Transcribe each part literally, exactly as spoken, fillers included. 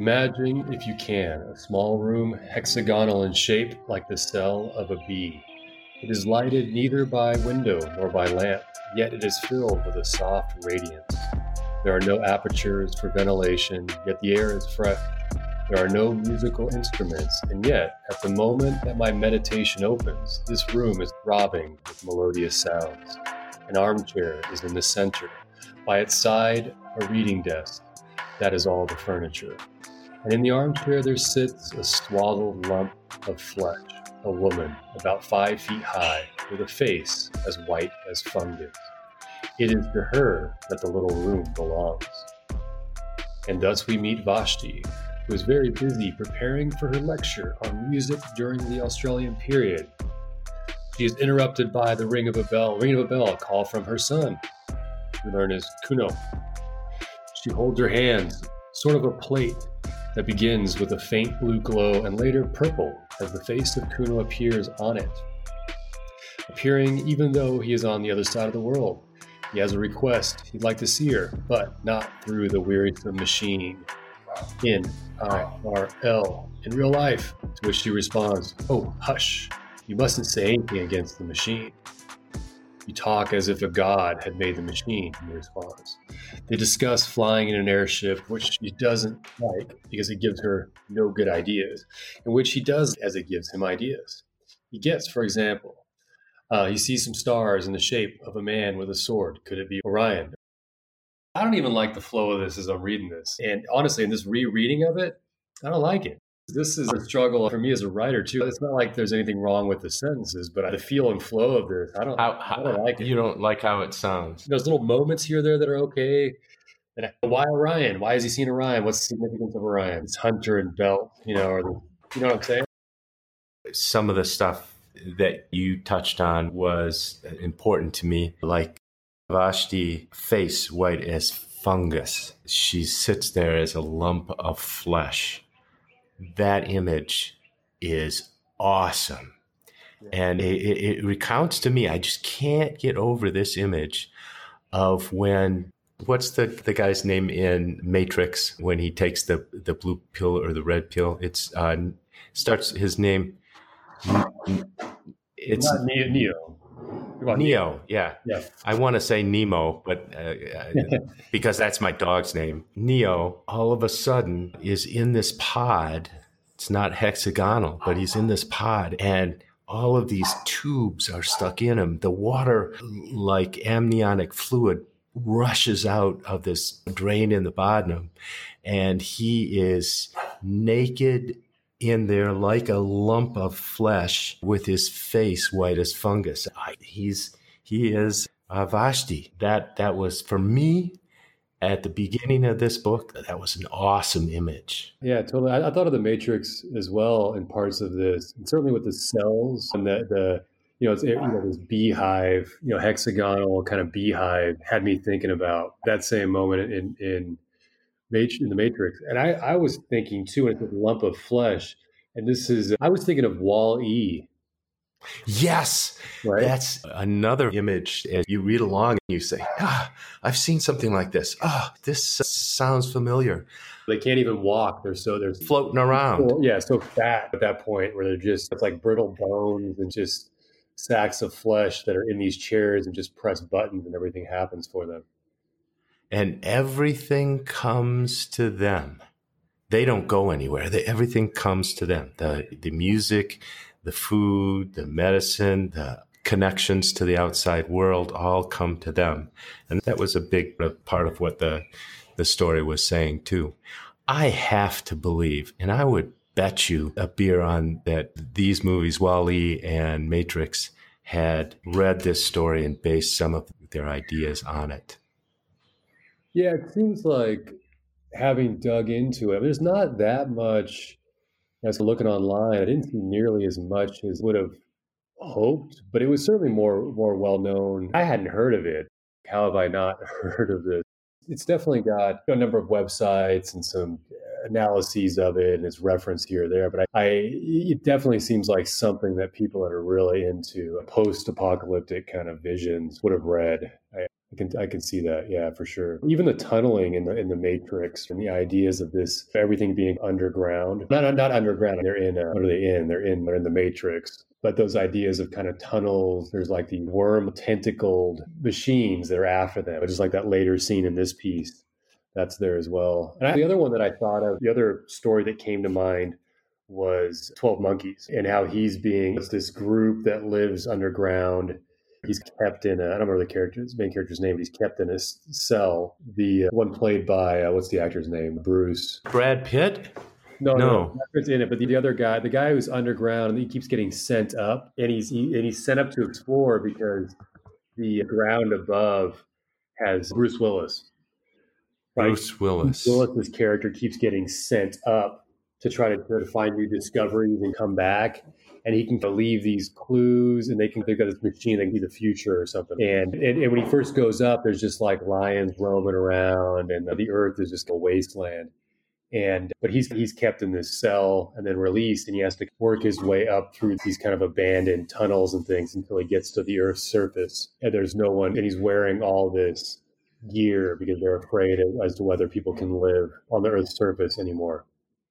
Imagine, if you can, a small room hexagonal in shape like the cell of a bee. It is lighted neither by window nor by lamp, yet it is filled with a soft radiance. There are no apertures for ventilation, yet the air is fresh. There are no musical instruments, and yet, at the moment that my meditation opens, this room is throbbing with melodious sounds. An armchair is in the center. By its side, a reading desk. That is all the furniture. And in the armchair there sits a swaddled lump of flesh, a woman about five feet high, with a face as white as fungus. It is to her that the little room belongs. And thus we meet Vashti, who is very busy preparing for her lecture on music during the Australian period. She is interrupted by the ring of a bell, ring of a bell, a call from her son, we learn is Kuno. She holds her hands, sort of a plate that begins with a faint blue glow and later purple as the face of Kuno appears on it. Appearing even though he is on the other side of the world. He has a request. He'd like to see her, but not through the wearisome machine. In I R L, in real life, to which she responds, "Oh, hush, you mustn't say anything against the machine." "You talk as if a god had made the machine," he responds. They discuss flying in an airship, which she doesn't like because it gives her no good ideas, and which he does as it gives him ideas. He gets, for example, uh, he sees some stars in the shape of a man with a sword. Could it be Orion? I don't even like the flow of this as I'm reading this. And honestly, in this rereading of it, I don't like it. This is a struggle for me as a writer, too. It's not like there's anything wrong with the sentences, but the feel and flow of this, I don't, how, how, I don't like it. You don't like how it sounds? There's little moments here or there that are okay. And why Orion? Why has he seen Orion? What's the significance of Orion? It's Hunter and Belt, you know, or the, you know what I'm saying? Some of the stuff that you touched on was important to me, like Vashti, face white as fungus. She sits there as a lump of flesh. That image is awesome. And it, it, it recounts to me, I just can't get over this image of when, what's the, the guy's name in Matrix when he takes the, the blue pill or the red pill? It's uh, starts his name. It's not Neo. Neo. Neo, yeah. yeah. I want to say Nemo, but uh, because that's my dog's name. Neo, all of a sudden, is in this pod. It's not hexagonal, but he's in this pod, and all of these tubes are stuck in him. The water, like amniotic fluid, rushes out of this drain in the bottom, and he is naked in there like a lump of flesh with his face white as fungus. I, he's he is uh, Vashti. That that was for me at the beginning of this book. That was an awesome image. Yeah, totally. I, I thought of the Matrix as well in parts of this, and certainly with the cells and the the you know, it's, you know this beehive, you know, hexagonal kind of beehive had me thinking about that same moment in in. in the Matrix. And I, I was thinking too, it's a lump of flesh. And this is, I was thinking of Wall-E. Yes. Right? That's another image. As you read along and you say, ah, I've seen something like this. Ah, oh, this uh, sounds familiar. They can't even walk. They're so, they're floating around. So, yeah. So fat at that point where they're just, it's like brittle bones and just sacks of flesh that are in these chairs and just press buttons and everything happens for them. And everything comes to them. They don't go anywhere. They, everything comes to them. The the music, the food, the medicine, the connections to the outside world all come to them. And that was a big part of what the, the story was saying too. I have to believe, and I would bet you a beer on that these movies, Wall-E and Matrix, had read this story and based some of their ideas on it. Yeah, it seems like having dug into it, there's not that much, as looking online, I didn't see nearly as much as would have hoped, but it was certainly more more well known. I hadn't heard of it. How have I not heard of this? It's definitely got a number of websites and some analyses of it and it's referenced here or there, but I, I it definitely seems like something that people that are really into post-apocalyptic kind of visions would have read. I, I can I can see that, yeah, for sure. Even the tunneling in the in the Matrix and the ideas of this everything being underground, not not, not underground. They're in uh, what are they in? They're in they're in the Matrix. But those ideas of kind of tunnels, there's like the worm tentacled machines that are after them, which is like that later scene in this piece. That's there as well. And I, the other one that I thought of, the other story that came to mind was twelve Monkeys and how he's being it's this group that lives underground. He's kept in a, I don't remember the character's main character's name, but he's kept in a cell. The uh, one played by, uh, what's the actor's name? Bruce. Brad Pitt? No, no, no, it's in it. But the, the other guy, the guy who's underground, and he keeps getting sent up, and he's he, and he's sent up to explore because the ground above has Bruce Willis. Right? Bruce Willis. Bruce Willis's character keeps getting sent up to try to, to find new discoveries and come back. And he can leave these clues, and they can they've got this machine that can be the future or something. And, and and when he first goes up, there's just like lions roaming around, and the earth is just a wasteland. And but he's he's kept in this cell and then released, and he has to work his way up through these kind of abandoned tunnels and things until he gets to the Earth's surface. And there's no one, and he's wearing all this gear because they're afraid as to whether people can live on the Earth's surface anymore.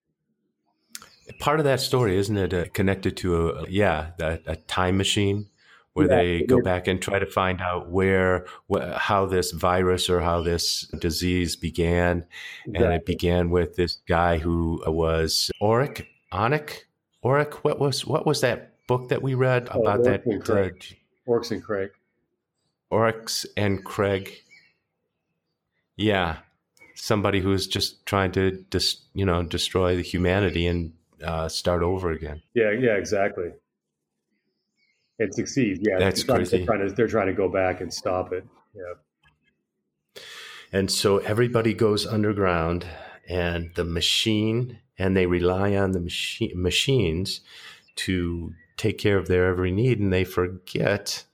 Part of that story, isn't it, uh, connected to a yeah a, a time machine where yeah, they go back and try to find out where wh- how this virus or how this disease began, exactly. And it began with this guy who was Auric, Onic, Auric. What was what was that book that we read oh, about that? And uh, Oryx and Craig. Oryx and Craig. Yeah, somebody who's just trying to dis, you know destroy the humanity and. Uh, start over again. Yeah, yeah, exactly. And succeed. Yeah, that's trying, crazy. They're trying, to, they're trying to go back and stop it. Yeah. And so everybody goes underground, and the machine, and they rely on the machine machines to take care of their every need, and they forget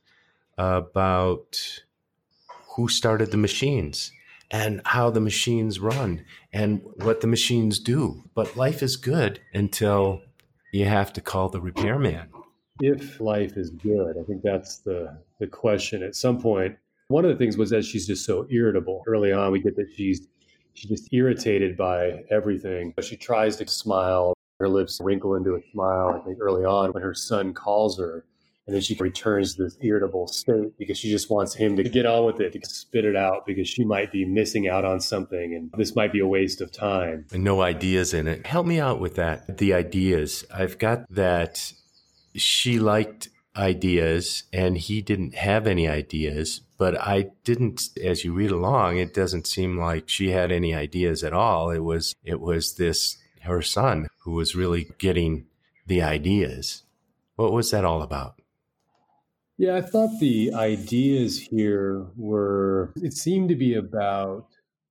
about who started the machines. And how the machines run and what the machines do. But life is good until you have to call the repairman. If life is good, I think that's the, the question. At some point, one of the things was that she's just so irritable. Early on, we get that she's she's just irritated by everything. She tries to smile. Her lips wrinkle into a smile, I think, early on when her son calls her. And then she returns to this irritable state because she just wants him to get on with it, to spit it out because she might be missing out on something and this might be a waste of time. And no ideas in it. Help me out with that. The ideas. I've got that she liked ideas and he didn't have any ideas, but I didn't, as you read along, it doesn't seem like she had any ideas at all. It was, it was this, her son who was really getting the ideas. What was that all about? Yeah, I thought the ideas here were, it seemed to be about,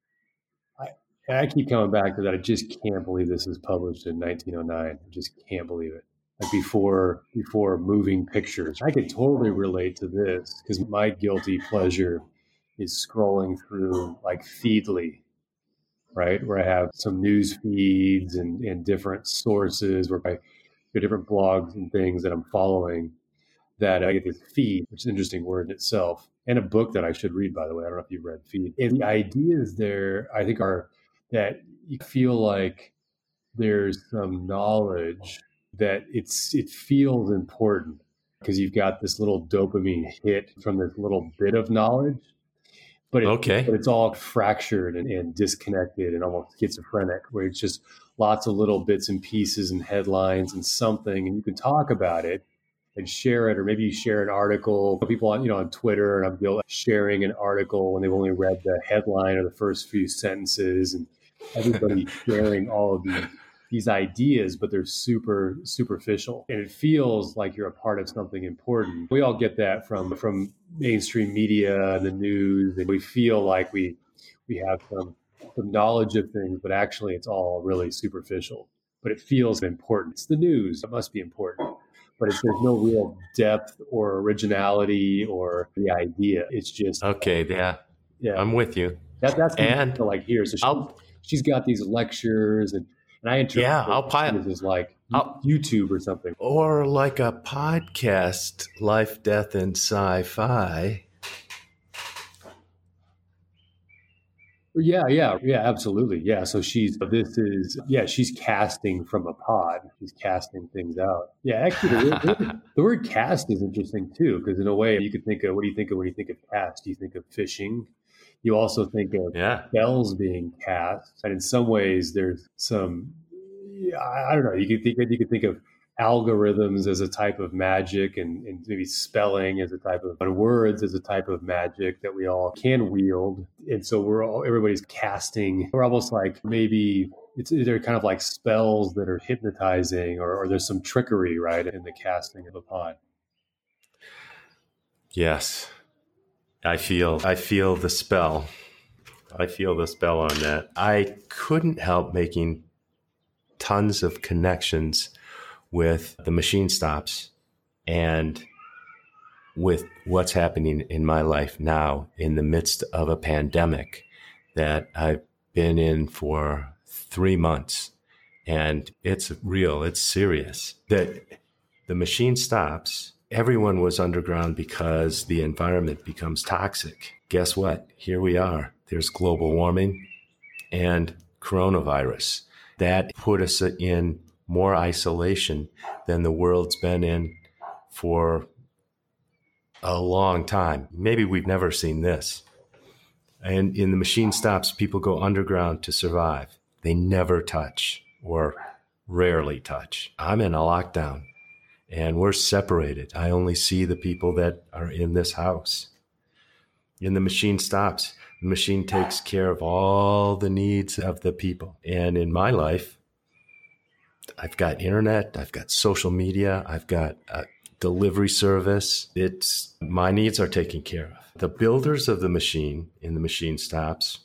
I, I keep coming back to that. I just can't believe this was published in nineteen oh nine. I just can't believe it. Like before, before moving pictures. I could totally relate to this because my guilty pleasure is scrolling through like Feedly, right? Where I have some news feeds and, and different sources where I get different blogs and things that I'm following. That I get this feed, which is an interesting word in itself, and a book that I should read, by the way. I don't know if you've read Feed. And the ideas there, I think, are that you feel like there's some knowledge that it's it feels important because you've got this little dopamine hit from this little bit of knowledge, but, it, okay. but it's all fractured and, and disconnected and almost schizophrenic, where it's just lots of little bits and pieces and headlines and something, and you can talk about it and share it, or maybe you share an article. People on, you know, on Twitter, and I'm sharing an article when they've only read the headline or the first few sentences, and everybody sharing all of these, these ideas, but they're super superficial. And it feels like you're a part of something important. We all get that from from mainstream media and the news, and we feel like we we have some, some knowledge of things, but actually it's all really superficial. But it feels important. It's the news. It must be important. But it's, there's no real depth or originality or the idea. It's just okay. Yeah, yeah. I'm with you. That, that's and like here. So she, she's got these lectures, and and I interpret yeah, I'll pile it as like I'll, YouTube or something, or like a podcast, Life, Death, and Sci-Fi. Yeah, yeah, yeah, absolutely. Yeah. So she's, this is, yeah, she's casting from a pod. She's casting things out. Yeah, actually, the word, the word, the word cast is interesting too, because in a way, you could think of, what do you think of when you think of cast? You think of fishing. You also think of Yeah. spells being cast. And in some ways, there's some, yeah, I I don't know, you could think, you could think of algorithms as a type of magic, and, and maybe spelling as a type of, and words as a type of magic that we all can wield. And so we're all, everybody's casting. We're almost like, maybe it's, they're kind of like spells that are hypnotizing, or, or there's some trickery, right, in the casting of a pod. Yes. I feel I feel the spell. I feel the spell on that. I couldn't help making tons of connections with the machine stops and with what's happening in my life now in the midst of a pandemic that I've been in for three months. And it's real, it's serious. That the machine stops, everyone was underground because the environment becomes toxic. Guess what? Here we are. There's global warming and coronavirus. That put us in more isolation than the world's been in for a long time. Maybe we've never seen this. And in the machine stops, people go underground to survive. They never touch, or rarely touch. I'm in a lockdown and we're separated. I only see the people that are in this house. In the machine stops, the machine takes care of all the needs of the people. And in my life, I've got internet, I've got social media, I've got a delivery service. It's, my needs are taken care of. The builders of the machine in the machine stops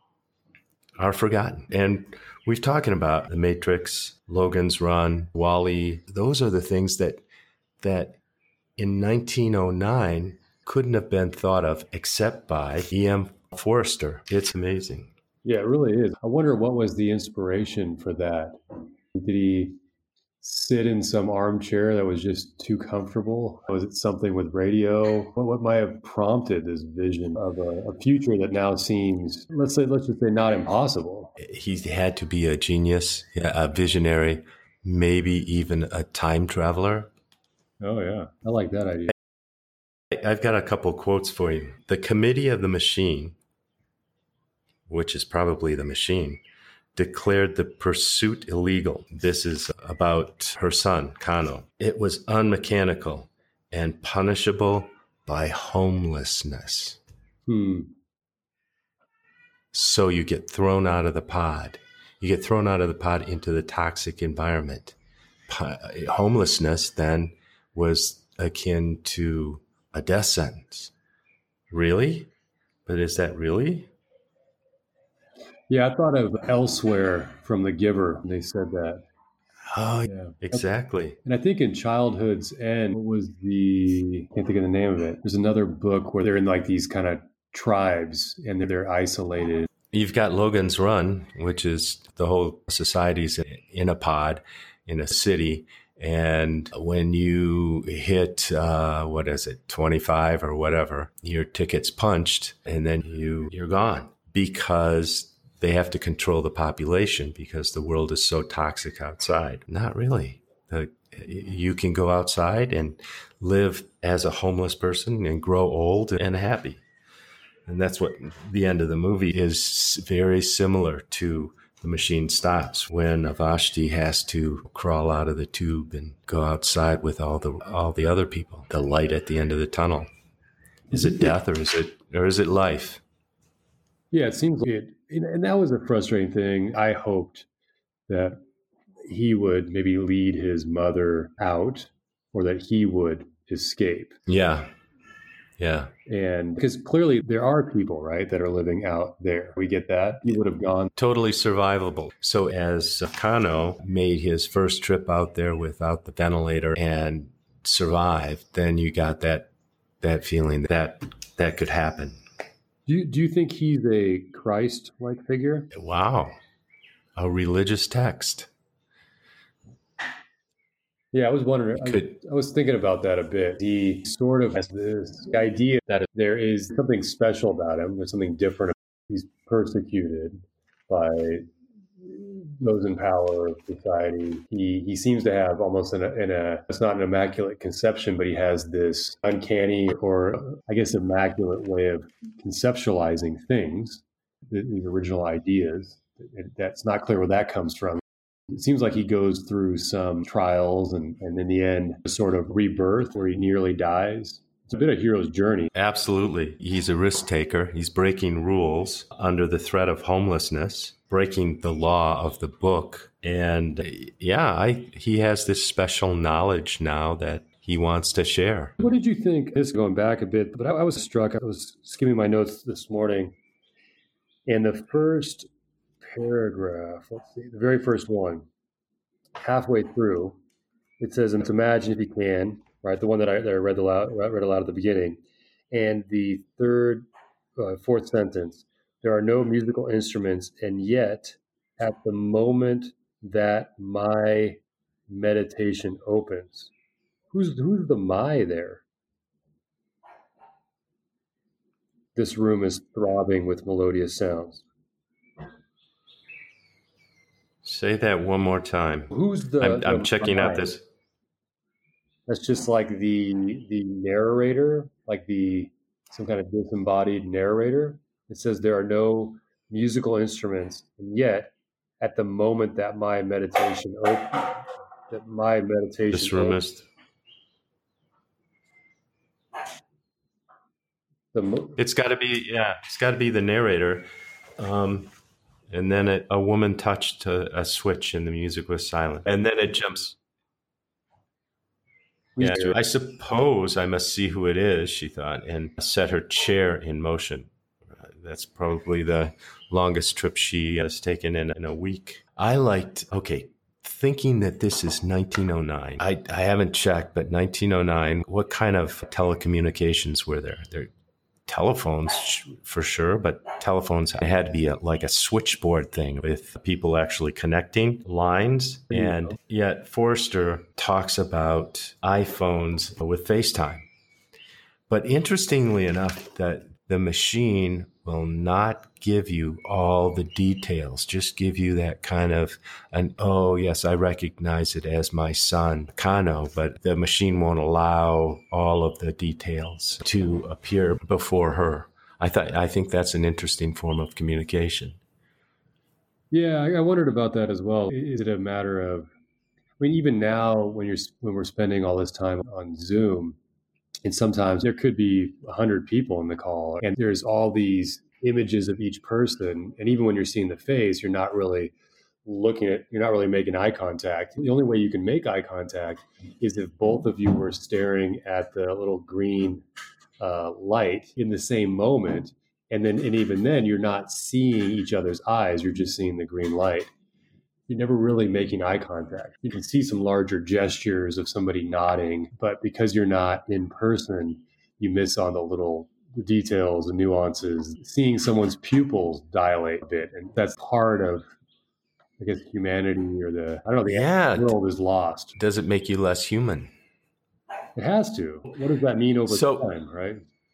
are forgotten. And we've talking about The Matrix, Logan's Run, WALL-E. Those are the things that that in nineteen oh nine couldn't have been thought of except by E M Forrester. It's amazing. Yeah, it really is. I wonder what was the inspiration for that. Did he sit in some armchair that was just too comfortable? Was it something with radio? What, what might have prompted this vision of a, a future that now seems, let's say, let's just say, not impossible? He had to be a genius, a visionary, maybe even a time traveler. Oh, yeah. I like that idea. I've got a couple quotes for you. The committee of the machine, which is probably the machine, declared the pursuit illegal. This is about her son, Kano. It was unmechanical and punishable by homelessness. Hmm. So you get thrown out of the pod. You get thrown out of the pod into the toxic environment. Homelessness then was akin to a death sentence. Really? But is that really? Yeah, I thought of Elsewhere from The Giver. They said that. Oh, yeah, exactly. And I think in Childhood's End, what was the, I can't think of the name of it. There's another book where they're in like these kind of tribes and they're isolated. You've got Logan's Run, which is the whole society's in a pod in a city. And when you hit, uh, what is it, twenty-five or whatever, your ticket's punched and then you, you're gone because they have to control the population because the world is so toxic outside. Not really. The, you can go outside and live as a homeless person and grow old and happy. And that's what the end of the movie is, very similar to The Machine Stops, when Vashti has to crawl out of the tube and go outside with all the all the other people. The light at the end of the tunnel. Is it death or is it or is it life? Yeah, it seems like it. And that was a frustrating thing. I hoped that he would maybe lead his mother out, or that he would escape. Yeah. Yeah. And because clearly there are people, right, that are living out there. We get that. He would have gone. Totally survivable. So as Kano made his first trip out there without the ventilator and survived, then you got that that feeling that that could happen. Do you, do you think he's a Christ-like figure? Wow. A religious text. Yeah, I was wondering, Could, I, I was thinking about that a bit. He sort of has this idea that there is something special about him. There's something different he's persecuted by those in power of society. He he seems to have almost in a, in a it's not an immaculate conception, but he has this uncanny or I guess immaculate way of conceptualizing things, these original ideas. That's not clear where that comes from. It seems like he goes through some trials and, and in the end, a sort of rebirth where he nearly dies. It's a bit of hero's journey. Absolutely. He's a risk taker. He's breaking rules under the threat of homelessness, breaking the law of the book. And yeah, I, he has this special knowledge now that he wants to share. What did you think? This is going back a bit, but I, I was struck. I was skimming my notes this morning, and the first paragraph, let's see, the very first one, halfway through, it says, "And imagine if you can," right? The one that I, that I read aloud, read aloud at the beginning, and the third, uh, fourth sentence, "There are no musical instruments, and yet, at the moment that my meditation opens," who's who's the "my" there? "This room is throbbing with melodious sounds." Say that one more time. Who's the? I'm, I'm the checking my? out this. That's just like the the narrator, like the some kind of disembodied narrator. It says there are no musical instruments, and yet, at the moment that my meditation opens, that my meditation This room opens, is. the mo- It's got to be, yeah, it's got to be the narrator. Um, and then it, a woman touched a, a switch and the music was silent. And then it jumps. Yeah, I suppose I must see who it is, she thought, and set her chair in motion. Uh, that's probably the longest trip she has taken in, in a week. I liked, okay, thinking that this is nineteen oh nine. I, I haven't checked, but nineteen oh nine, what kind of telecommunications were there? There telephones for sure, but telephones had to be a, like a switchboard thing with people actually connecting lines. And yet Forrester talks about iPhones with FaceTime. But interestingly enough, that the machine will not give you all the details, just give you that kind of an, oh, yes, I recognize it as my son, Kano, but the machine won't allow all of the details to appear before her. I thought, I think that's an interesting form of communication. Yeah, I, I wondered about that as well. Is it a matter of, I mean, even now when you're when we're spending all this time on Zoom, and sometimes there could be a hundred people in the call, and there's all these images of each person. And even when you're seeing the face, you're not really looking at, you're not really making eye contact. The only way you can make eye contact is if both of you were staring at the little green uh, light in the same moment. And then, and even then, you're not seeing each other's eyes. You're just seeing the green light. You're never really making eye contact. You can see some larger gestures of somebody nodding, but because you're not in person, you miss on the little details and nuances. Seeing someone's pupils dilate a bit, and that's part of, I guess, humanity or the, I don't know, the yeah. world is lost. Does it make you less human? It has to. What does that mean over so, time, right?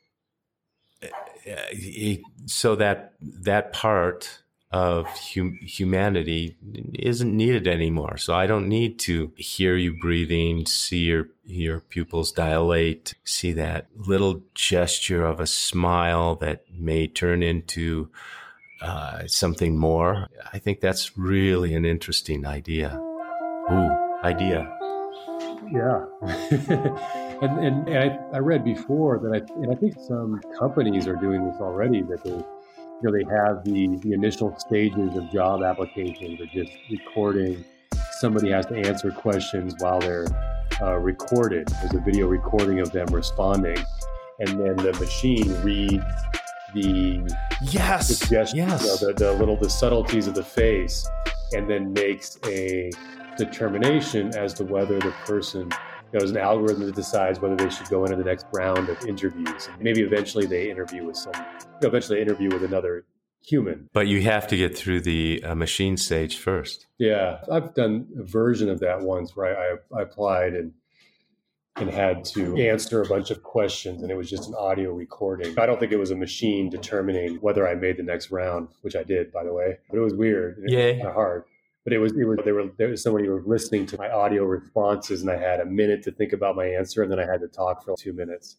So that that part of hum- humanity isn't needed anymore. So I don't need to hear you breathing, see your, your pupils dilate, see that little gesture of a smile that may turn into uh, something more. I think that's really an interesting idea. Ooh, idea. Yeah. and and, and I, I read before that I, and I think some companies are doing this already, that they You know, they have the, the initial stages of job applications of just recording. Somebody has to answer questions while they're uh, recorded. There's a video recording of them responding. And then the machine reads the yes, suggestions, yes. You know, the, the little, the subtleties of the face, and then makes a determination as to whether the person, there's an algorithm that decides whether they should go into the next round of interviews. And maybe eventually they interview with some, you know, eventually interview with another human. But you have to get through the uh, machine stage first. Yeah, I've done a version of that once where I, I applied, and and had to answer a bunch of questions, and it was just an audio recording. I don't think it was a machine determining whether I made the next round, which I did, by the way. But it was weird. And it Yeah. was kind of hard. But it was, it was, there were, there was somebody who was listening to my audio responses, and I had a minute to think about my answer, and then I had to talk for two minutes.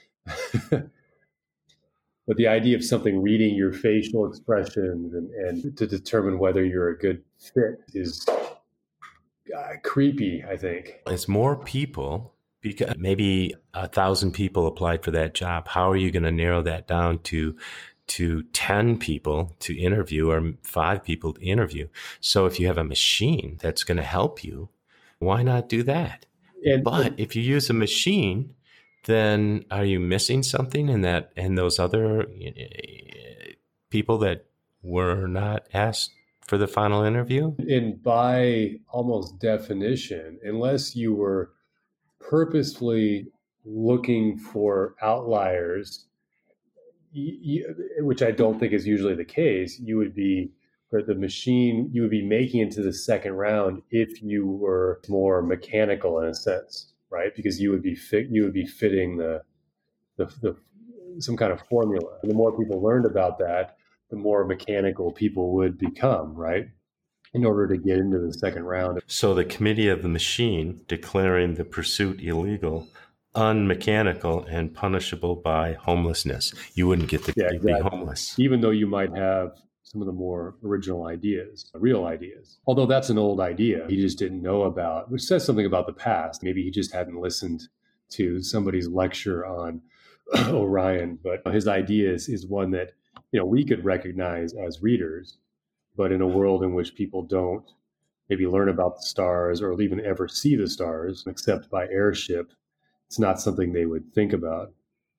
But the idea of something reading your facial expressions and, and to determine whether you're a good fit is uh, creepy, I think. It's more people, because maybe a thousand people applied for that job. How are you going to narrow that down to to ten people to interview or five people to interview? So if you have a machine that's going to help you, why not do that? And, but and, if you use a machine, then are you missing something in that, and those other people that were not asked for the final interview? And by almost definition, unless you were purposefully looking for outliers, you, which I don't think is usually the case, you would be, or the machine, you would be making it to the second round if you were more mechanical in a sense, right? Because you would be fit, you would be fitting the, the, the some kind of formula. And the more people learned about that, the more mechanical people would become, right? In order to get into the second round. So the committee of the machine declaring the pursuit illegal, unmechanical, and punishable by homelessness. You wouldn't get to yeah, be exactly. homeless. Even though you might have some of the more original ideas, real ideas. Although that's an old idea he just didn't know about, which says something about the past. Maybe he just hadn't listened to somebody's lecture on Orion, but his idea is, is one that, you know, we could recognize as readers, but in a world in which people don't maybe learn about the stars or even ever see the stars except by airship, it's not something they would think about.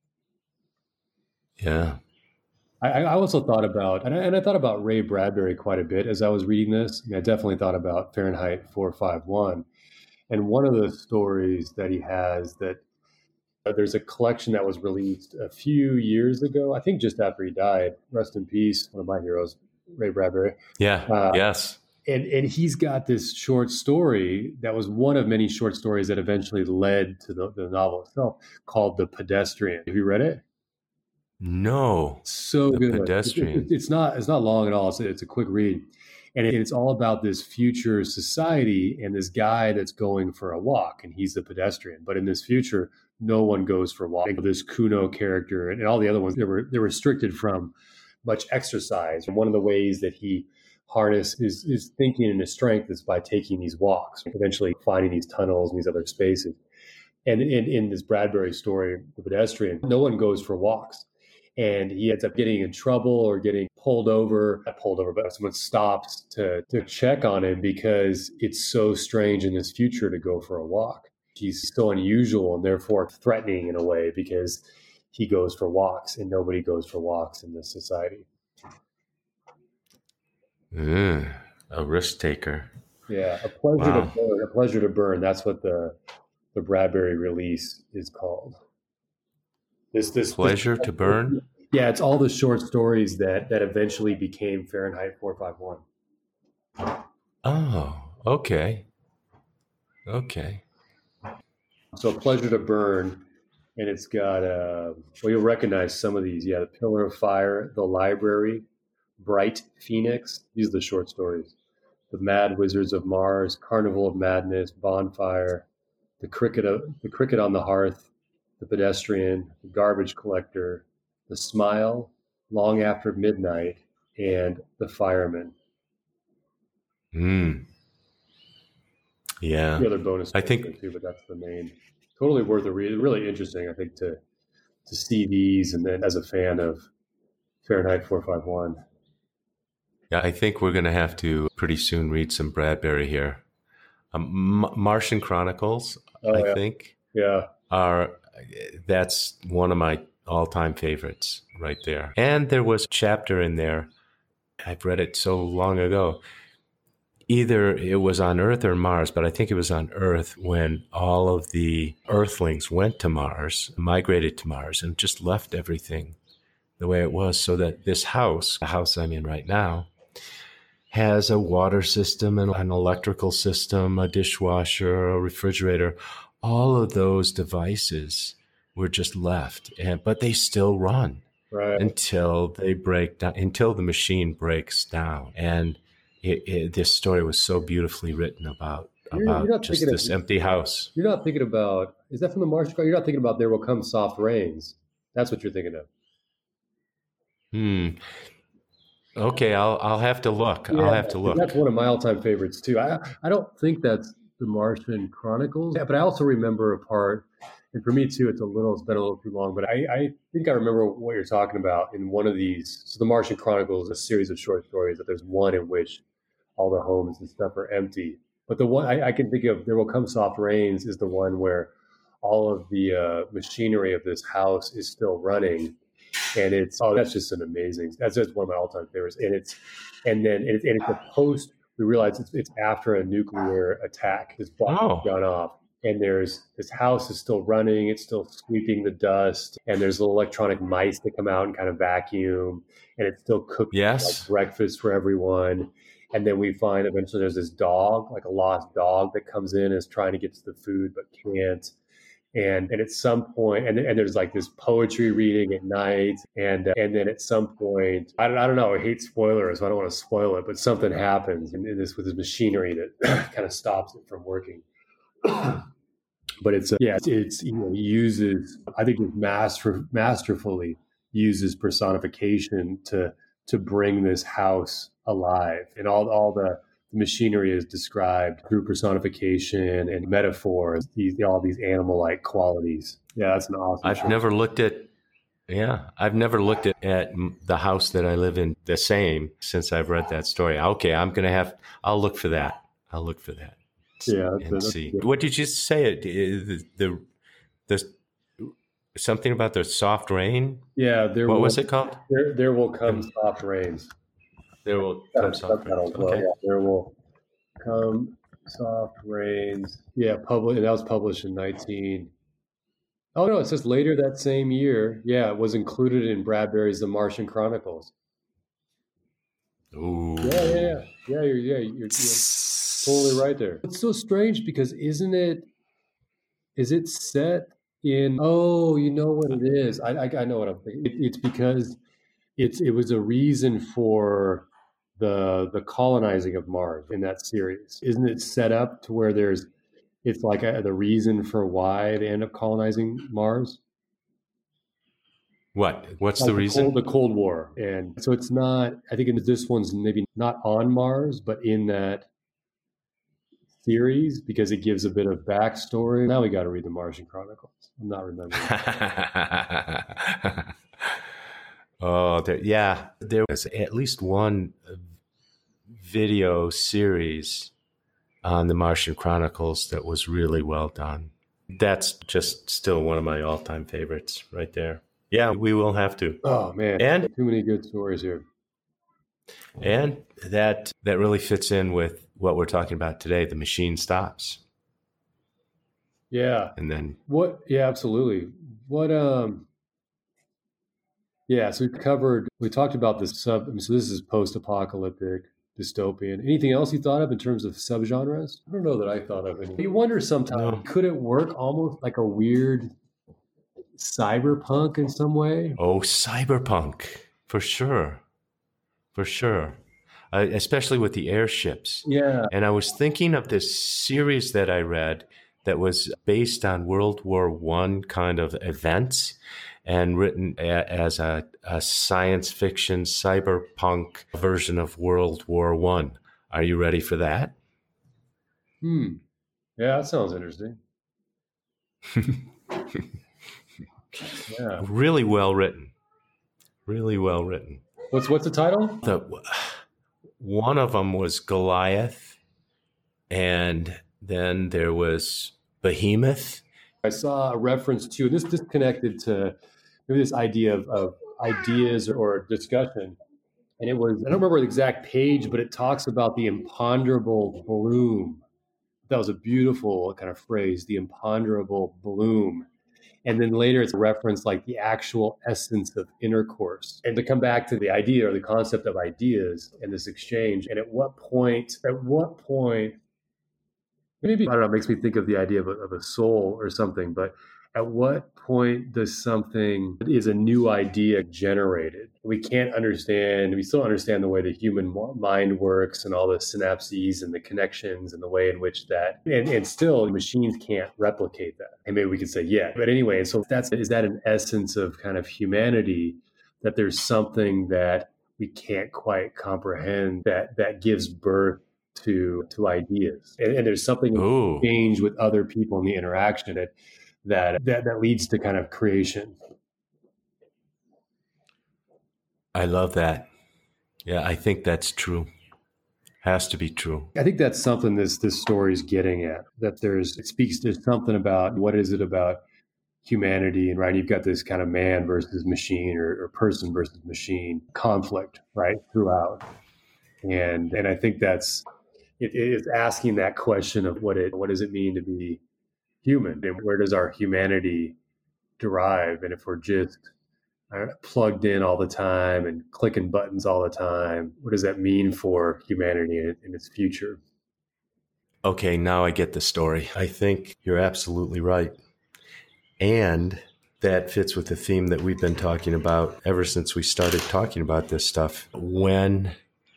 Yeah. I, I also thought about, and I, and I thought about Ray Bradbury quite a bit as I was reading this. I mean, I definitely thought about Fahrenheit four fifty-one. And one of the stories that he has that uh, there's a collection that was released a few years ago, I think just after he died. Rest in peace, one of my heroes, Ray Bradbury. Yeah, uh, yes. And, and he's got this short story that was one of many short stories that eventually led to the, the novel itself, called The Pedestrian. Have you read it? No. So the good. Pedestrian. It, it, it's not. It's not long at all. It's, it's a quick read, and it, it's all about this future society and this guy that's going for a walk, and he's the pedestrian. But in this future, no one goes for a walk. This Kuno character and, and all the other ones, they were they're restricted from much exercise. And one of the ways that he harness his, his thinking and his strength is by taking these walks, eventually finding these tunnels and these other spaces. And in, in this Bradbury story, The Pedestrian, no one goes for walks. And he ends up getting in trouble or getting pulled over, not pulled over, but someone stops to, to check on him because it's so strange in this future to go for a walk. He's so unusual and therefore threatening in a way because he goes for walks and nobody goes for walks in this society. Mm, a risk taker. Yeah, a pleasure wow. to burn. A pleasure to burn. That's what the the Bradbury release is called. This this pleasure this, to burn. Yeah, it's all the short stories that that eventually became Fahrenheit four fifty-one. Oh, okay, okay. So Pleasure to Burn, and it's got uh, well, you'll recognize some of these. Yeah, The Pillar of Fire, The Library, Bright Phoenix. These are the short stories. The Mad Wizards of Mars, Carnival of Madness, Bonfire, The Cricket of the Cricket on the Hearth, The Pedestrian, The Garbage Collector, The Smile, Long After Midnight, and The Fireman. Hmm. Yeah. The other bonus I think too, but that's the main. Totally worth a read. Really interesting, I think, to to see these, and then as a fan of Fahrenheit four fifty-one. Yeah, I think we're going to have to pretty soon read some Bradbury here. Um, M- Martian Chronicles, Oh, I yeah. think, Yeah. are that's one of my all-time favorites right there. And there was a chapter in there, I've read it so long ago. Either it was on Earth or Mars, but I think it was on Earth when all of the Earthlings went to Mars, migrated to Mars, and just left everything the way it was, so that this house, the house I'm in right now, has a water system and an electrical system, a dishwasher, a refrigerator, all of those devices were just left, and but they still run Right. until they break down, until the machine breaks down. And it, it, this story was so beautifully written about You're, about you're not just thinking this of, empty house. You're not thinking about, is that from the Martian Chronicles? You're not thinking about There Will Come Soft Rains. That's what you're thinking of. Hmm. Okay, I'll I'll have to look. Yeah, I'll have to look. that's one of my all-time favorites too. I I don't think that's the Martian Chronicles, yeah, but I also remember a part, and for me too, it's a little, it's been a little too long, but I, I think I remember what you're talking about in one of these. So the Martian Chronicles is a series of short stories, that there's one in which all the homes and stuff are empty. But the one I, I can think of, There Will Come Soft Rains, is the one where all of the uh, machinery of this house is still running. And it's, oh, that's just an amazing, that's just one of my all-time favorites. And it's, and then and it's, and it's a post, we realize it's, it's after a nuclear attack. This bomb Oh. has gone off. And there's, this house is still running, it's still sweeping the dust. And there's little electronic mice that come out and kind of vacuum. And it's still cooking Yes. like breakfast for everyone. And then we find eventually there's this dog, like a lost dog, that comes in and is trying to get to the food but can't. And and at some point, and, and there's like this poetry reading at night, and uh, and then at some point, I don't, I don't know, I hate spoilers, so I don't want to spoil it, but something happens in, in this with this machinery that kind of stops it from working. But it's uh, yeah, it's, it's you know, uses, I think it master masterfully uses personification to to bring this house alive, and all all the The machinery is described through personification and metaphors, these all these animal-like qualities. Yeah, that's an awesome I've show. never looked at, yeah, I've never looked at, at the house that I live in the same since I've read that story. Okay, I'm going to have, I'll look for that. I'll look for that. Yeah, that's and that's see. good. What did you say? The, the, the, something about the soft rain? Yeah, there What will, was it called? There, there will come soft rains. There will Got come a soft subtitle rain. as well. Okay. Yeah, there will come soft rains. Yeah, public. That was published in nineteen. Oh no, it says later that same year. Yeah, it was included in Bradbury's The Martian Chronicles. Ooh. Yeah, yeah, yeah. Yeah, you're, yeah, you're, you're totally right there. It's so strange because isn't it? Is it set in? Oh, you know what it is. I I, I know what I'm thinking. It, it's because it's it was a reason for the the colonizing of Mars in that series. Isn't it set up to where there's it's like a, the reason for why they end up colonizing Mars? What? What's Like the reason? Cold, the Cold War, and so it's not. I think in this one's maybe not on Mars, but in that series because it gives a bit of backstory. Now we got to read the Martian Chronicles. I'm not remembering. Oh, there, yeah. There was at least one video series on the Martian Chronicles that was really well done. That's just still one of my all-time favorites right there. Yeah, we will have to. Oh man, And too many good stories here. and that that really fits in with what we're talking about today. The machine stops. Yeah. And then What? Yeah, absolutely. What? Um. Yeah. So we covered. We talked about the sub. I mean, so this is post-apocalyptic, dystopian. Anything else you thought of in terms of subgenres? I don't know that I thought of any. You wonder sometimes, No. could it work almost like a weird cyberpunk in some way? Oh, cyberpunk, for sure. For sure. Uh, especially with the airships. Yeah. And I was thinking of this series that I read that was based on World War One kind of events and written a, as a, a science fiction cyberpunk version of World War One. Are you ready for that? Hmm. Yeah, that sounds interesting. Yeah. Really well written. Really well written. What's what's the title? The one of them was Goliath, and then there was Behemoth. I saw a reference to this. This connected to maybe this idea of, of ideas or discussion, and it was I don't remember the exact page, but it talks about the imponderable bloom. That was a beautiful kind of phrase, the imponderable bloom. And then later it's a reference like the actual essence of intercourse. And to come back to the idea or the concept of ideas and this exchange. And at what point, at what point, maybe, I don't know, it makes me think of the idea of a, of a soul or something, but at what point does something is a new idea generated? We can't understand, we still understand the way the human mind works and all the synapses and the connections and the way in which that, and, and still machines can't replicate that. And maybe we could say, yeah. But anyway, so that's, is that an essence of kind of humanity, that there's something that we can't quite comprehend that, that gives birth to, to ideas. And, and there's something Ooh. change with other people in the interaction that, that, that, that leads to kind of creation. I love that. Yeah, I think that's true. Has to be true. I think that's something this this story is getting at, that there's, it speaks to something about what is it about humanity, and right, you've got this kind of man versus machine, or, or person versus machine conflict, right, throughout. And and I think that's, it is asking that question of what it what does it mean to be human, and where does our humanity derive? And if we're just uh, plugged in all the time and clicking buttons all the time, what does that mean for humanity in, in its future? Okay, now I get the story. I think you're absolutely right. And that fits with the theme that we've been talking about ever since we started talking about this stuff. When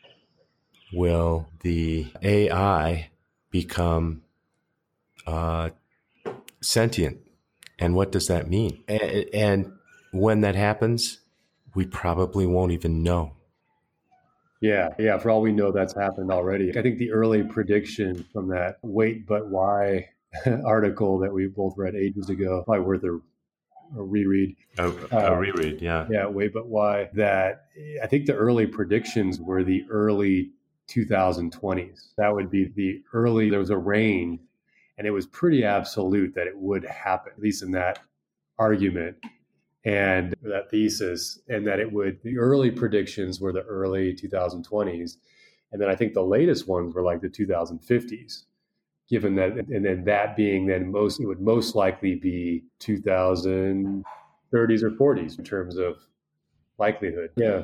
will the A I become uh, sentient? And what does that mean? And, and when that happens, we probably won't even know. Yeah, yeah. For all we know, that's happened already. I think the early prediction from that Wait But Why article that we both read ages ago, probably worth a, a reread. A, a uh, reread, yeah. Yeah, Wait But Why. That I think the early predictions were the early twenty twenties. That would be the early, there was a range, and it was pretty absolute that it would happen, at least in that argument and that thesis, and that it would, the early predictions were the early twenty twenties. And then I think the latest ones were like the twenty fifties, given that, and then that being then most, it would most likely be twenty thirties or forties in terms of likelihood. Yeah.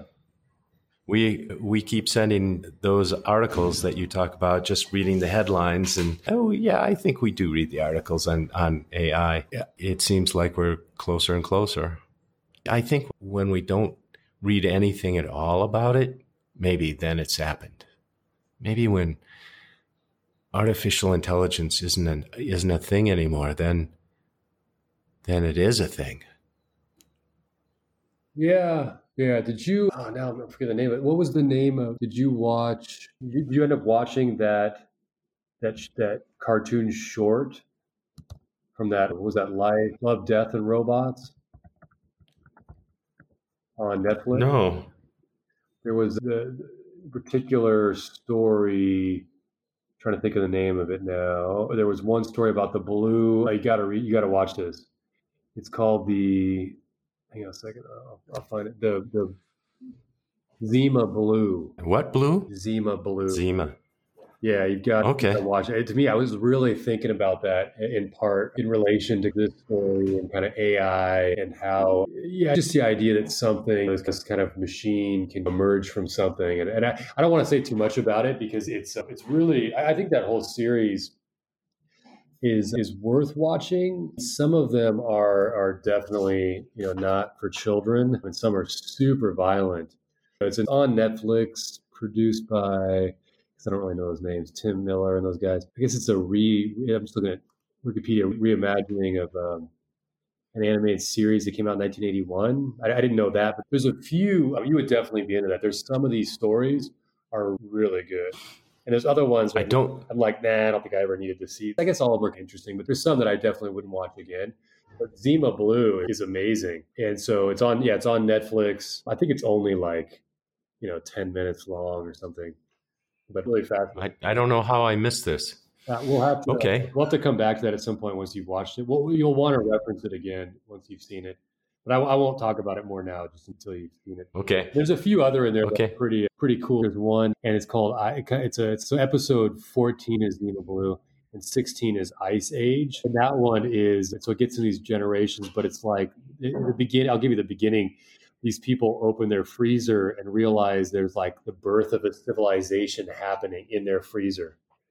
We we keep sending those articles that you talk about, just reading the headlines, and oh yeah, I think we do read the articles on, on A I. It seems like we're closer and closer. I think when we don't read anything at all about it, maybe then it's happened. Maybe when artificial intelligence isn't an, isn't a thing anymore, then then it is a thing. Yeah. Yeah. Did you, oh, now I forget the name of it. What was the name of, did you watch, did you end up watching that, that, that cartoon short from that, what was that, Life, Love, Death, and Robots on Netflix? No. There was a particular story, I'm trying to think of the name of it now. There was one story about the blue, you gotta read, you gotta watch this. It's called the, hang on a second, I'll, I'll find it. The the Zima Blue. What blue? Zima Blue. Zima. Yeah, you've got okay. to watch it. To me, I was really thinking about that in part in relation to this story and kind of A I and how, yeah, just the idea that something, this kind of machine can emerge from something. And, and I, I don't want to say too much about it because it's it's really, I think that whole series is is worth watching. Some of them are are definitely, you know, not for children, and some are super violent. It's on Netflix, produced by, I don't really know those names, Tim Miller and those guys. I guess it's a re, I'm just looking at Wikipedia, reimagining of um, an animated series that came out in nineteen eighty-one. I, I didn't know that, but there's a few, I mean, you would definitely be into that. There's some of these stories are really good. And there's other ones I don't, I'm like, nah, I don't think I ever needed to see. I guess all of them are interesting, but there's some that I definitely wouldn't watch again. But Zima Blue is amazing. And so it's on, yeah, it's on Netflix. I think it's only like, you know, ten minutes long or something, but really fascinating. I, I don't know how I missed this. Uh, we'll have to, okay. uh, we'll have to come back to that at some point once you've watched it. Well, you'll want to reference it again once you've seen it. But I, I won't talk about it more now, just until you've seen it. Okay. There's a few other in there okay. that are pretty pretty cool. There's one, and it's called, it's a, it's so episode fourteen is Zima Blue, and sixteen is Ice Age. And that one is, so it gets in these generations, but it's like, in the beginning, I'll give you the beginning. These people open their freezer and realize there's like the birth of a civilization happening in their freezer.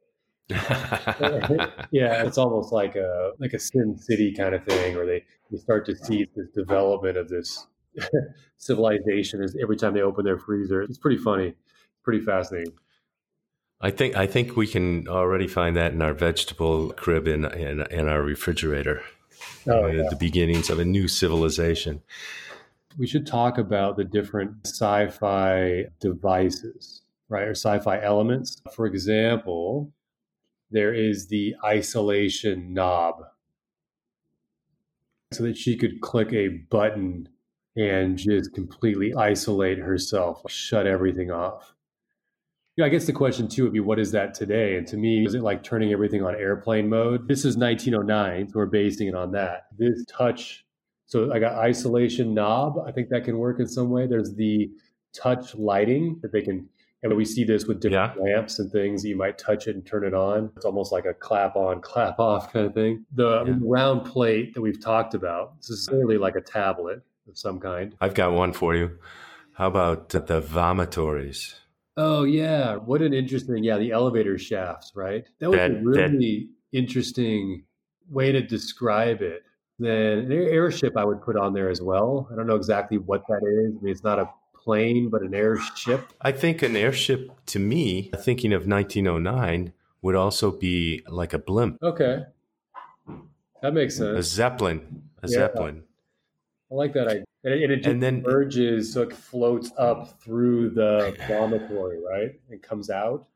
Yeah, it's almost like a like a Sim City kind of thing, where they you start to see this development of this civilization as every time they open their freezer. It's pretty funny, pretty fascinating. I think I think we can already find that in our vegetable crib in in, in our refrigerator. Oh Uh, yeah. the beginnings of a new civilization. We should talk about the different sci-fi devices, right? Or sci-fi elements. For example, there is the isolation knob, so that she could click a button and just completely isolate herself, shut everything off. Yeah, I guess the question too would be, what is that today? And to me, is it like turning everything on airplane mode? This is nineteen oh nine, so we're basing it on that. This touch, so I got isolation knob. I think that can work in some way. There's the touch lighting that they can, and we see this with different Yeah. lamps and things. You might touch it and turn it on. It's almost like a clap on, clap off kind of thing. The, I Yeah. mean, the round plate that we've talked about, this is clearly like a tablet of some kind. I've got one for you. How about the vomitories? Oh yeah, what an interesting, yeah, the elevator shafts, right? That was a That that really interesting way to describe it. Then an air- airship I would put on there as well. I don't know exactly what that is. I mean, it's not a plane, but an airship. I think an airship, to me, thinking of nineteen oh nine, would also be like a blimp, Okay, that makes a sense. zeppelin, a Yeah, zeppelin, I like that idea. And it, and it just and then merges, so it floats up through the vomitory, right? It comes out.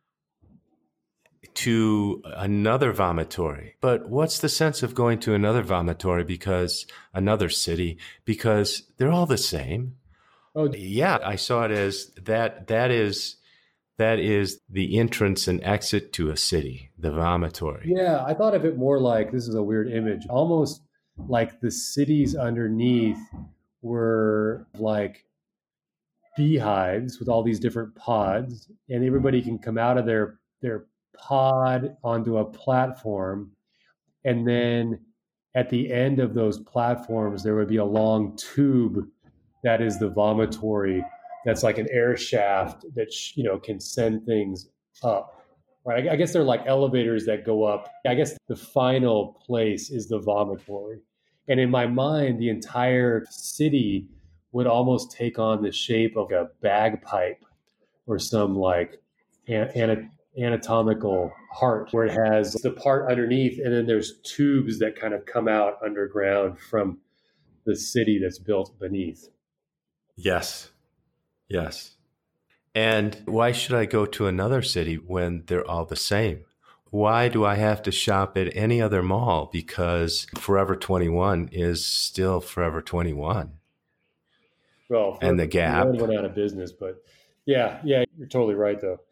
to another vomitory. But what's the sense of going to another vomitory because another city? Because they're all the same. Oh, Yeah, I saw it as that. That is that is the entrance and exit to a city, the vomitory. yeah, I thought of it more like, this is a weird image, almost like the cities underneath were like beehives with all these different pods, and everybody can come out of their their pod onto a platform, and then at the end of those platforms there would be a long tube that is the vomitory, that's like an air shaft that you know can send things up, right? I guess they're like elevators that go up. I guess the final place is the vomitory, and in my mind the entire city would almost take on the shape of a bagpipe or some like an, anatomical heart, where it has the part underneath and then there's tubes that kind of come out underground from the city that's built beneath. Yes, yes. And why should I go to another city when they're all the same? Why do I have to shop at any other mall? Because Forever twenty-one is still Forever twenty-one. Well, And the one Gap. went out of business, but yeah, yeah, you're totally right though.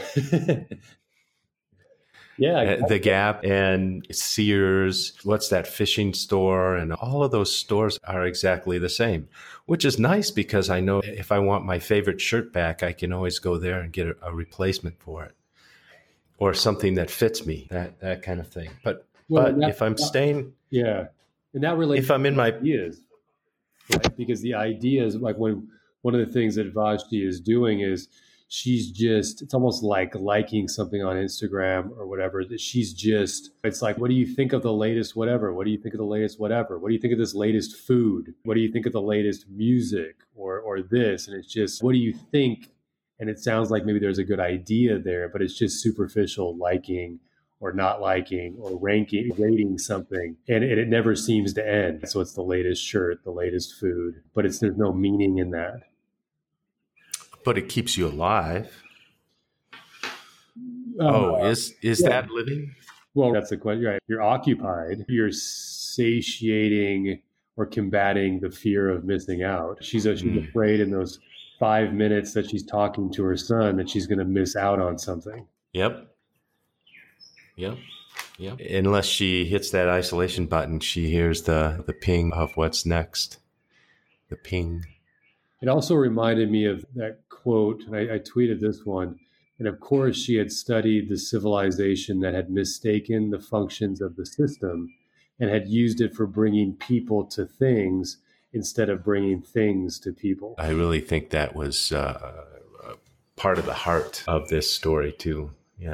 Yeah, Uh, The Gap and Sears, what's that fishing store? And all of those stores are exactly the same, which is nice because I know if I want my favorite shirt back, I can always go there and get a, a replacement for it or something that fits me, that, that kind of thing. But, well, but that, if I'm staying, yeah, and that relates if I'm in to my, ideas, right? Because the idea is like, when one of the things that Vashti is doing is she's just, it's almost like liking something on Instagram or whatever, that she's just, it's like, what do you think of the latest whatever? What do you think of the latest whatever? What do you think of this latest food? What do you think of the latest music or or this? And it's just, what do you think? And it sounds like maybe there's a good idea there, but it's just superficial liking or not liking or ranking, rating something, and it, it never seems to end. So it's the latest shirt, the latest food, but it's, there's no meaning in that. but it keeps you alive. Uh, Oh, is, is yeah. that living? Well, that's the question. Right? You're occupied. You're satiating or combating the fear of missing out. She's, a, she's Mm. afraid in those five minutes that she's talking to her son that she's going to miss out on something. Yep. Yep. Yep. Unless she hits that isolation button, she hears the, the ping of what's next. The ping. It also reminded me of that quote, and I, I tweeted this one. And of course, she had studied the civilization that had mistaken the functions of the system and had used it for bringing people to things instead of bringing things to people. I really think that was uh, part of the heart of this story, too. Yeah.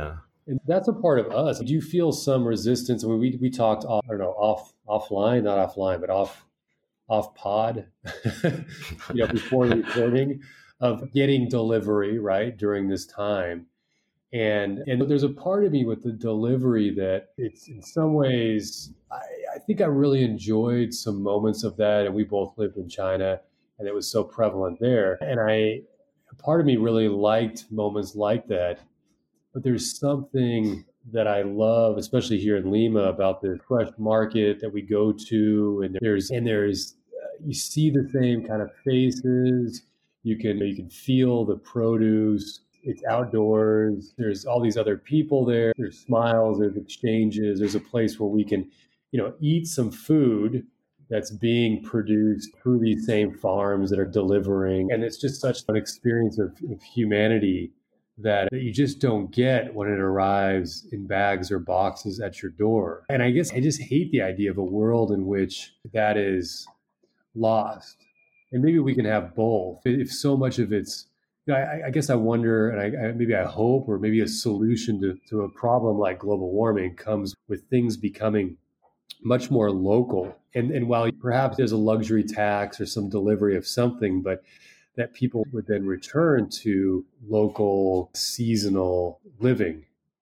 And that's a part of us. Do you feel some resistance? I mean, we, we talked, off, I don't know, off offline, not offline, but off off pod, you know, before the recording of getting delivery, right, during this time. And and there's a part of me with the delivery that it's in some ways, I, I think I really enjoyed some moments of that. And we both lived in China and it was so prevalent there. And I, part of me really liked moments like that. But there's something that I love, especially here in Lima, about the fresh market that we go to. And there's, and there's, uh, you see the same kind of faces. You can, you can feel the produce. It's outdoors. There's all these other people there. There's smiles, there's exchanges. There's a place where we can, you know, eat some food that's being produced through these same farms that are delivering. And it's just such an experience of, of humanity that you just don't get when it arrives in bags or boxes at your door. And I guess I just hate the idea of a world in which that is lost. And maybe we can have both. If so much of it's, you know, I, I guess I wonder, and I, I, maybe I hope, or maybe a solution to, to a problem like global warming comes with things becoming much more local. And, and while perhaps there's a luxury tax or some delivery of something, but that people would then return to local seasonal living.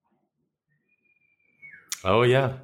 Oh, yeah.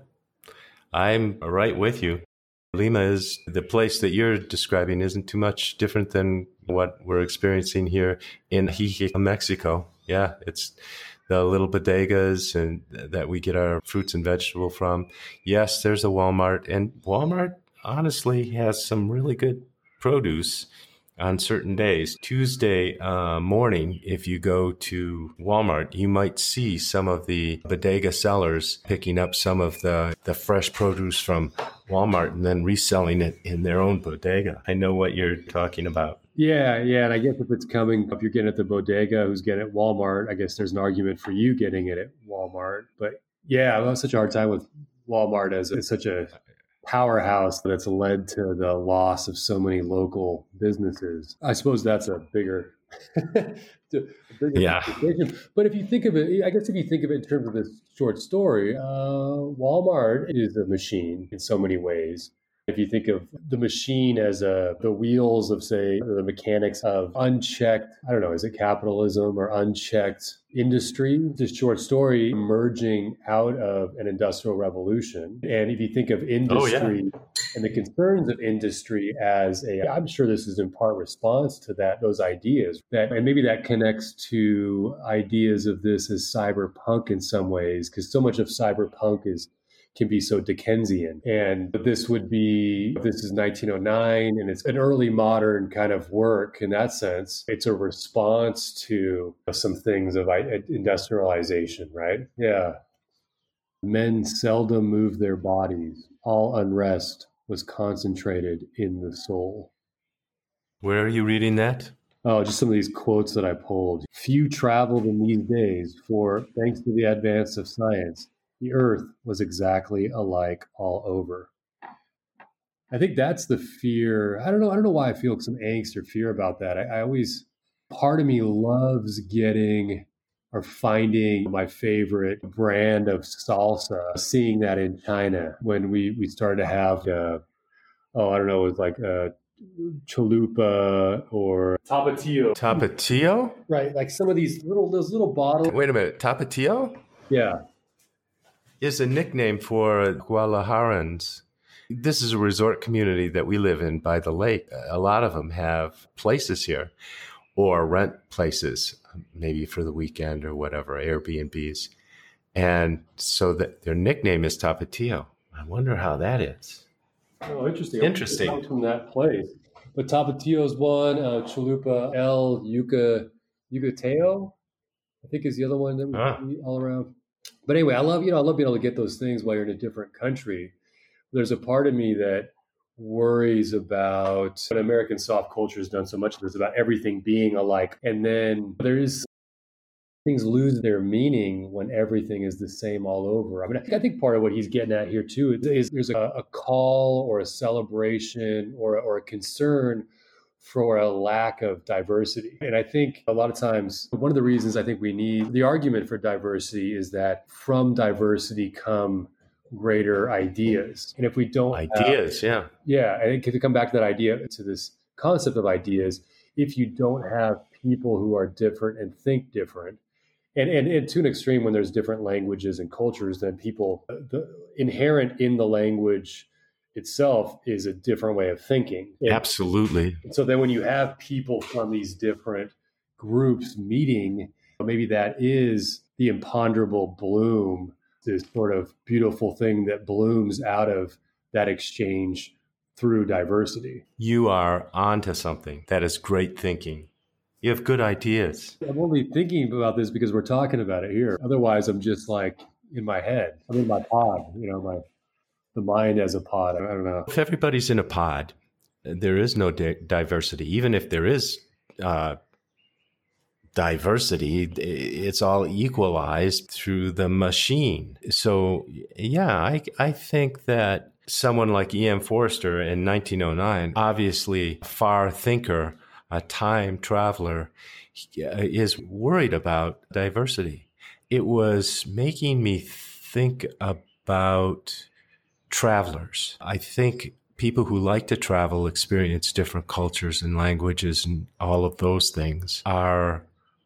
I'm right with you. Lima is the place that you're describing isn't too much different than what we're experiencing here in Jijic, Mexico. Yeah, it's the little bodegas and that we get our fruits and vegetables from. Yes, there's a Walmart, and Walmart honestly has some really good produce on certain days. Tuesday uh, morning, if you go to Walmart, you might see some of the bodega sellers picking up some of the, the fresh produce from Walmart and then reselling it in their own bodega. I know what you're talking about. Yeah, yeah. And I guess if it's coming, if you're getting it at the bodega, who's getting it at Walmart, I guess there's an argument for you getting it at Walmart. But yeah, I have such a hard time with Walmart as, as such a powerhouse that's led to the loss of so many local businesses. I suppose that's a bigger, a bigger yeah. But if you think of it, I guess if you think of it in terms of this short story, uh, Walmart is a machine in so many ways. If you think of the machine as a, the wheels of, say, the mechanics of unchecked, I don't know, is it capitalism or unchecked industry? This short story emerging out of an industrial revolution. And if you think of industry oh, yeah. and the concerns of industry as a, I'm sure this is in part response to that, those ideas that, and maybe that connects to ideas of this as cyberpunk in some ways, because so much of cyberpunk is can be so Dickensian. And this would be, this is nineteen oh nine, and it's an early modern kind of work in that sense. It's a response to some things of industrialization, right? Yeah. Men seldom move their bodies. All unrest was concentrated in the soul. Where are you reading that? Oh, just some of these quotes that I pulled. Few traveled in these days, for thanks to the advance of science, the earth was exactly alike all over. I think that's the fear. I don't know. I don't know why I feel some angst or fear about that. I, I always, part of me loves getting or finding my favorite brand of salsa, seeing that in China when we, we started to have, uh, oh, I don't know, it was like uh, chalupa or tapatio. Tapatio? Right. Like some of these little, those little bottles. Wait a minute. Tapatio? Yeah. Is a nickname for Guadalajarans. This is a resort community that we live in by the lake. A lot of them have places here or rent places, maybe for the weekend or whatever, Airbnbs. And so that their nickname is Tapatio. I wonder how that is. Oh, interesting. Interesting. It comes from that place. But Tapatio's one, uh, Chalupa El Yuca, Yucateo, I think is the other one that we ah. eat all around. But anyway, I love, you know, I love being able to get those things while you're in a different country. There's a part of me that worries about what American soft culture has done so much of this, about everything being alike. And then there is, things lose their meaning when everything is the same all over. I mean, I think part of what he's getting at here too is, is there's a, a call or a celebration or, or a concern for a lack of diversity. And I think a lot of times, one of the reasons I think we need the argument for diversity is that from diversity come greater ideas. And if we don't ideas, have, yeah. Yeah. And to come back to that idea, to this concept of ideas, if you don't have people who are different and think different, and, and, and to an extreme, when there's different languages and cultures, then people, the inherent in the language itself is a different way of thinking. And absolutely. so then when you have people from these different groups meeting, maybe that is the imponderable bloom, this sort of beautiful thing that blooms out of that exchange through diversity. You are onto something. That is great thinking. You have good ideas. I'm only thinking about this because we're talking about it here. Otherwise, I'm just like in my head. I'm in my pod, you know, my the mind as a pod. I don't know. If everybody's in a pod, there is no di- diversity. Even if there is uh, diversity, it's all equalized through the machine. So, yeah, I, I think that someone like E M Forster in nineteen oh nine, obviously a far thinker, a time traveler, is worried about diversity. It was making me think about travelers. I think people who like to travel, experience different cultures and languages and all of those things are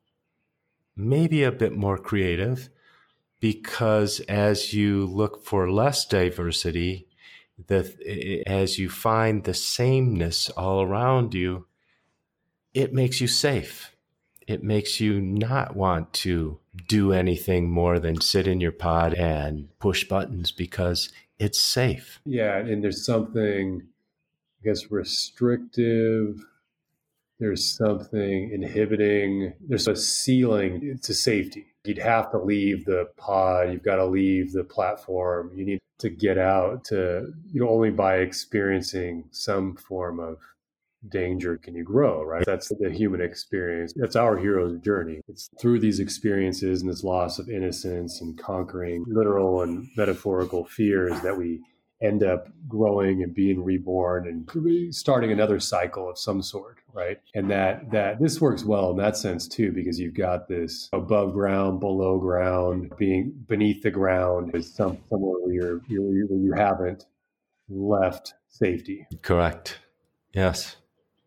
maybe a bit more creative, because as you look for less diversity, the, as you find the sameness all around you, it makes you safe. It makes you not want to do anything more than sit in your pod and push buttons because it's safe. Yeah, and there's something, I guess, restrictive. There's something inhibiting. There's a ceiling to safety. You'd have to leave the pod. You've got to leave the platform. You need to get out to, you know, only by experiencing some form of danger can you grow, right? That's the human experience. That's our hero's journey. It's through these experiences and this loss of innocence and conquering literal and metaphorical fears that we end up growing and being reborn and starting another cycle of some sort, right? And that that this works well in that sense too, because you've got this above ground, below ground, being beneath the ground is some somewhere where you're, you're where you haven't left safety. Correct. Yes.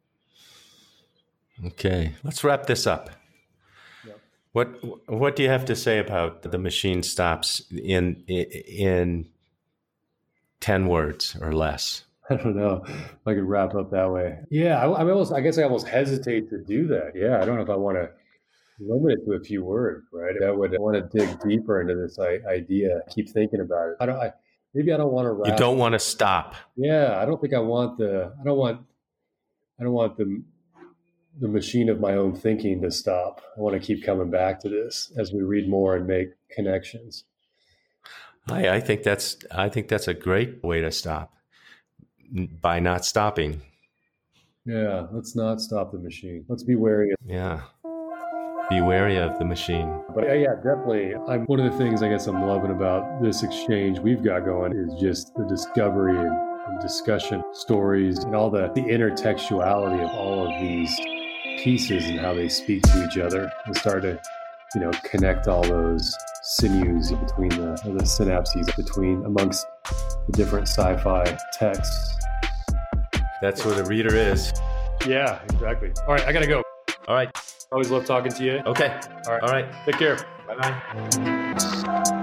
Okay, let's wrap this up. Yep. What what do you have to say about the machine stops in in ten words or less? I don't know if I could wrap up that way. Yeah, I, I almost I guess I almost hesitate to do that. Yeah, I don't know if I want to limit it to a few words, right? I would want to dig deeper into this idea. Keep thinking about it. I don't. I, maybe I don't want to. Wrap you don't want to stop. Yeah, I don't think I want the. I don't want. I don't want the. the machine of my own thinking to stop. I want to keep coming back to this as we read more and make connections. I, I think that's I think that's a great way to stop, by not stopping. Yeah, let's not stop the machine. Let's be wary. Of- yeah, be wary of the machine. But yeah, yeah, definitely. I'm, one of the things I guess I'm loving about this exchange we've got going is just the discovery and, and discussion, stories, and all the, the intertextuality of all of these pieces and how they speak to each other, and start to, you know, connect all those sinews between the, the synapses between amongst the different sci-fi texts. That's what a reader is. Yeah, exactly. All right, I gotta go. All right. Always love talking to you. Okay. All right. All right. Take care. Bye-bye.